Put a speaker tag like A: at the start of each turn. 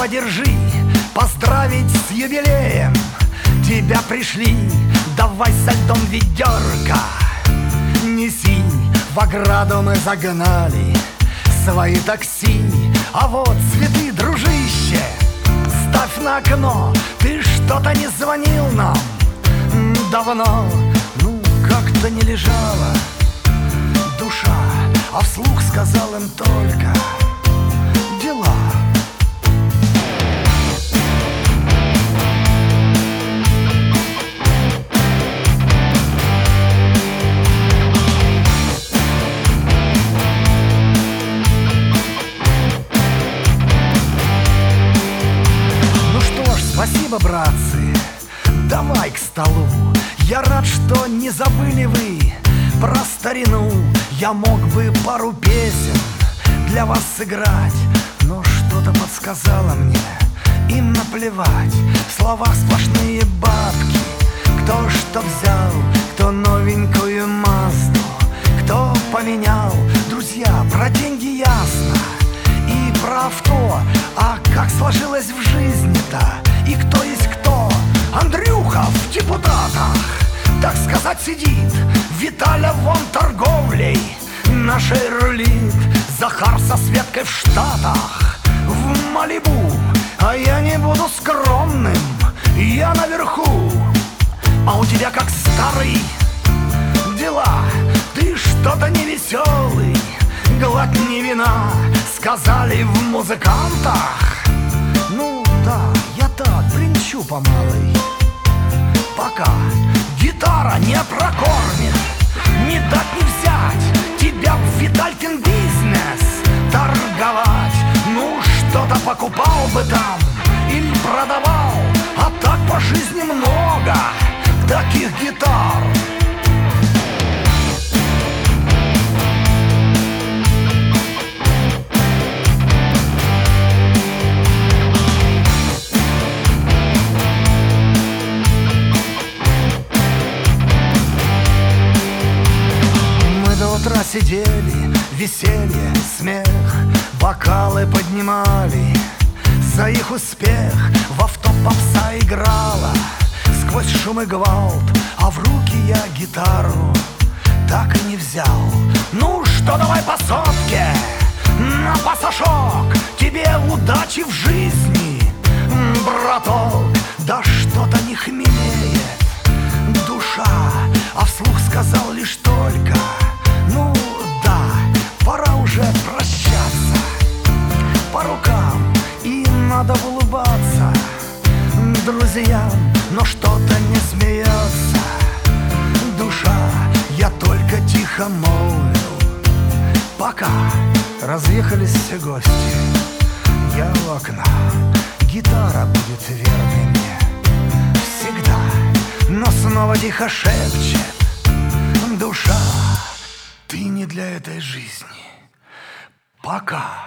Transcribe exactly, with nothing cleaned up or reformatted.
A: подержи, поздравить с юбилеем. Тебя пришли, давай со льдом ведерко неси. В ограду мы загнали свои такси. А вот цветы, дружище, ставь на окно. Ты что-то не звонил нам давно. Ну, как-то не лежала душа, а вслух сказал им только дела. Спасибо, братцы, давай к столу. Я рад, что не забыли вы про старину. Я мог бы пару песен для вас сыграть, но что-то подсказало мне, им наплевать. В словах сплошные бабки. Кто что взял, кто новенькую Мазду, кто поменял. Друзья, про деньги ясно и про авто. А как сложилось в жизни-то? И кто есть кто? Андрюха в депутатах, так сказать, сидит. Виталя вон торговлей нашей рулит. Захар со Светкой в Штатах, в Малибу. А я не буду скромным, я наверху. А у тебя как старый дела? Ты что-то не веселый, глотни вина, сказали в музыкантах. Ну да, я так, бренчу по малой, пока гитара не прокормит. Не дать не взять тебя в Виталькин бизнес торговать. Ну что-то покупал бы там или продавал. А так по жизни много таких гитар. Сидели, веселье, смех, бокалы поднимали за их успех. В авто попса играла сквозь шум и гвалт, а в руки я гитару так и не взял. Ну что, давай по сотке на пасашок. Тебе удачи в жизни, браток. Да что-то не хмелеет душа, а вслух сказал лишь только: ну да, пора уже прощаться. По рукам и надо улыбаться друзьям, но что-то не смеется душа. Я только тихо молвил, пока разъехались все гости. Я у окна, гитара будет верной мне всегда. Но снова тихо шепчет душа: ты не для этой жизни. Пока.